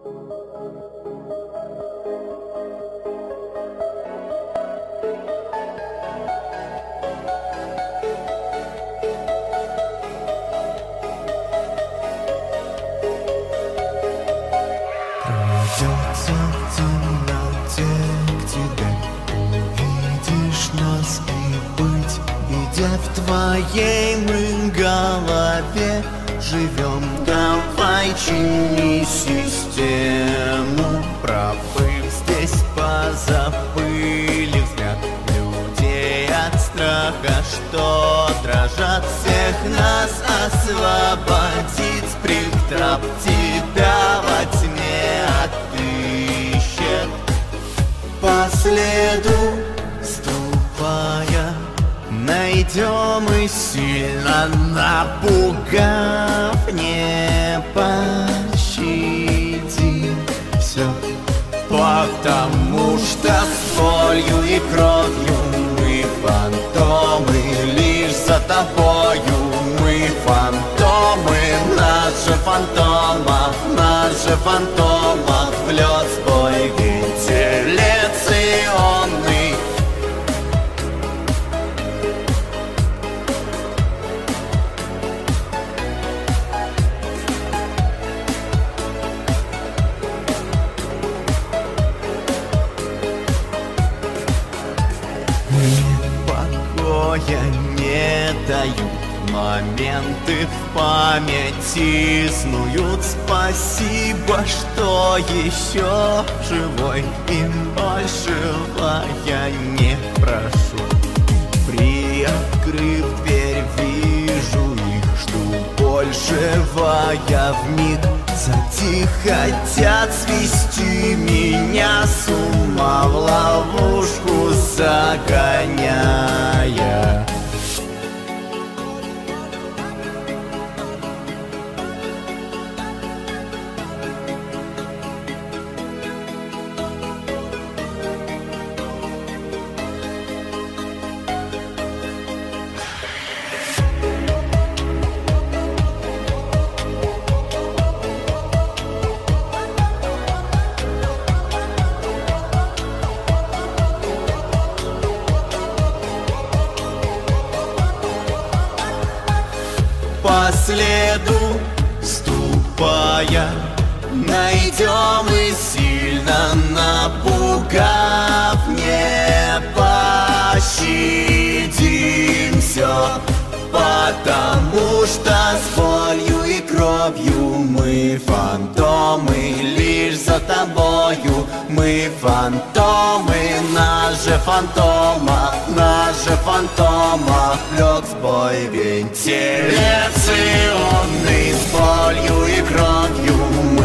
Придется в темноте к тебе, увидишь нас и быть, идя в твоей мы голове живем. Давай чини систему, проплыв здесь позабыли взгляд людей от страха, что дрожат. Всех нас освободит спринг-трап, тебя во тьме отыщет. По следу ступая, найдем и сильно напугав, не пощадим все, потому что с болью и кровью мы фантомы, лишь за тобою мы фантомы. Нас же фантомов влет сбой вентиляционный. Покоя не дают моменты, в памяти снуют. Спасибо, что еще живой, и большего я не прошу. Приоткрыв дверь, вижу их, жду большего я вмиг. Затих хотят свести меня с ума, в ловушку загоняя. По следу ступая, найдем и сильно напугав, не пощадим все, потому что с болью и кровью мы фантомы, лишь за тобою мы фантомы. Нас же фантома лег сбой вентиляционный, с болью и кровью